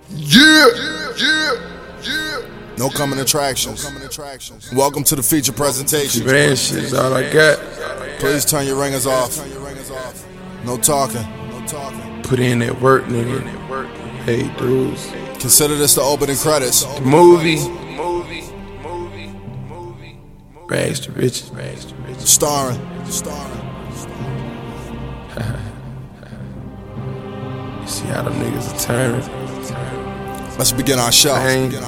Yeah. No coming attractions. Welcome to the feature presentation. Man, shit is all I got. Please turn your ringers off. No talking. Put in that work, nigga. Hey, dudes. Consider this the opening credits. The movie. Rags to riches. Starring. You see how them niggas are turning. Let's begin our show.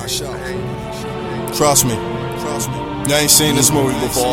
Trust me. You ain't seen this movie before.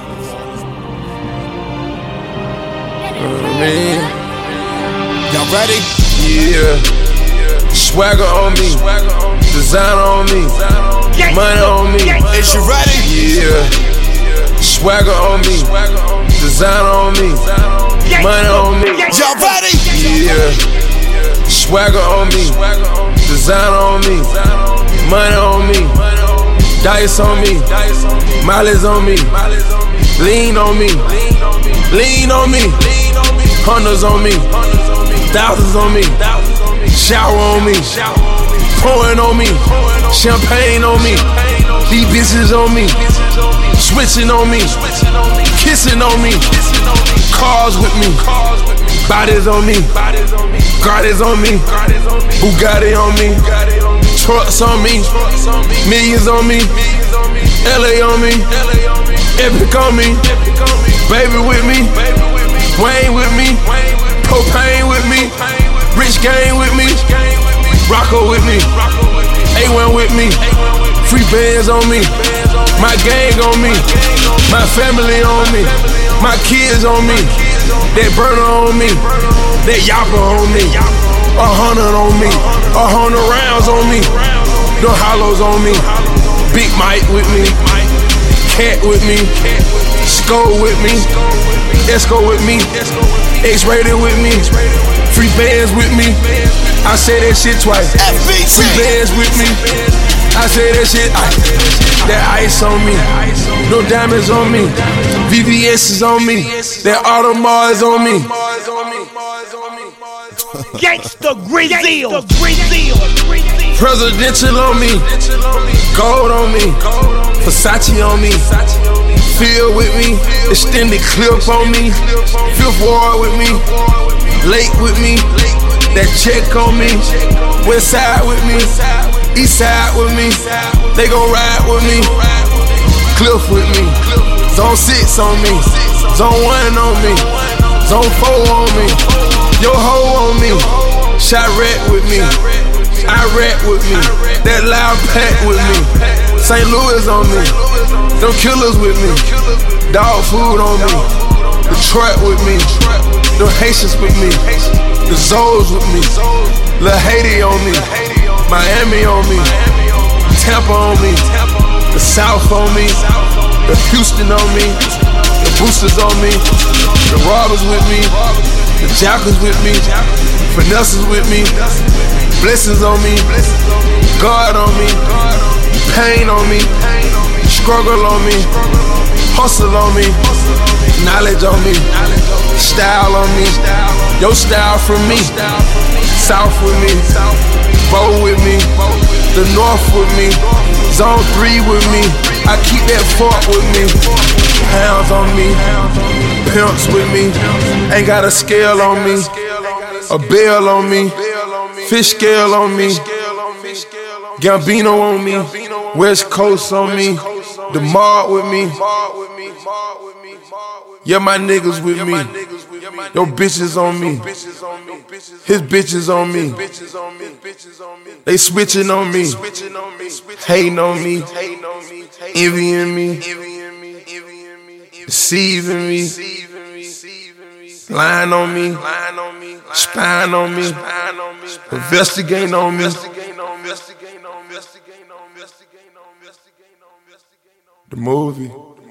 Man. Y'all ready? Yeah. Swagger on me. Designer on me. Money on me. Is you ready? Yeah. Swagger on me. Designer on me. Money on me. Y'all ready? Yeah. Swagger on me. Designer on me. Money on me. Dice on me. Mileage on me. Lean on me. Lean on me. Hundreds on me. Thousands on me. Shower on me. Pouring on me. Champagne on me. These bitches on me. Switching on me. Kissing on me. Cars with me. Bodies on me. Guardians on me. Bugatti on me. Trucks on me. Millions on me. LA on me. Epic on me. Baby with me. Wayne with me. Propane with me. Rich Gang with me. Rocco with me. A1 with me. Free bands on me. My gang on me. My family on me. My kids on me. That burner on me. That yapper on me. 100 on me. 100 rounds on me. The hollows on me. Big Mike with me. Cat with me. Skull with me. Esco with me. X-rated with me. Free bands with me. I say that shit twice. Free bands with me. I say that shit. That ice on me. No diamonds on me. VVS is on me. That Audemars is on me. Gangsta Grizzle. Presidential on me. Gold on me. Versace on me. Feel with me. Extended clip on me. Fifth Ward with me. Lake with me. That check on me. West side with me. East side with me. They gon' ride with me. Cliff with me. Zone 6 on me. Zone 1 on me. Zone 4 on me. Yo ho on me. Shot rat with me. Iraq with me. That loud pack with me. St. Louis on me. Them killers with me. Dog food on me. Detroit with me. The Haitians with me. The Zoes with me. Lil Haiti on me. Miami on me. Tampa on me. The South on me. The Houston on me. The Boosters on me. The Robbers with me. The Jackals with me. Finesses with me. Blessings on me. God on me. Pain on me. Struggle on me. Hustle on me. Knowledge on me. Style on me. Your style from me. South with me. Bow with me. The North with me. Zone 3 with me. I keep that fork with me. Pounds on me. Pimps with me. Ain't got a scale on me. A bell on me. Fish scale on me. Gambino on me. West Coast on me. The Mob with me. Yeah, my niggas with me. Your bitches on me. His bitches on me. They switching on me. Hating on me. Envying me. Deceiving me. Lying on me. Spying on me. Investigating on me. The movie.